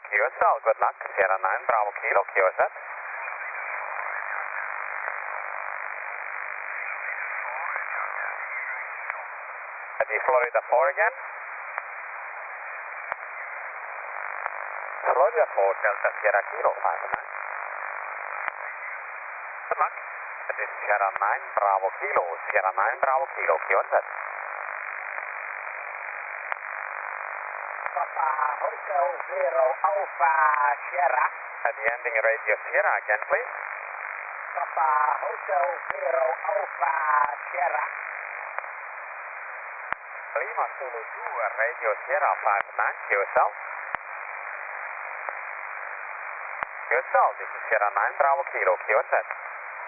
QSL, good luck. Sierra 9, Bravo Kilo, QSL. The Florida 4 again. Florida 4, Delta Sierra Kilo 59. Good luck. That is Sierra 9, Bravo Kilo, Sierra 9, Bravo Kilo, QSL. Papa Hotel Zero Alpha Sierra. At the ending radio Sierra again, please. Papa Hotel Zero Alpha Sierra. Lima Zulu 2, radio Sierra 59, QSL. QSL, this is Sierra 9, Bravo Kilo, QSL.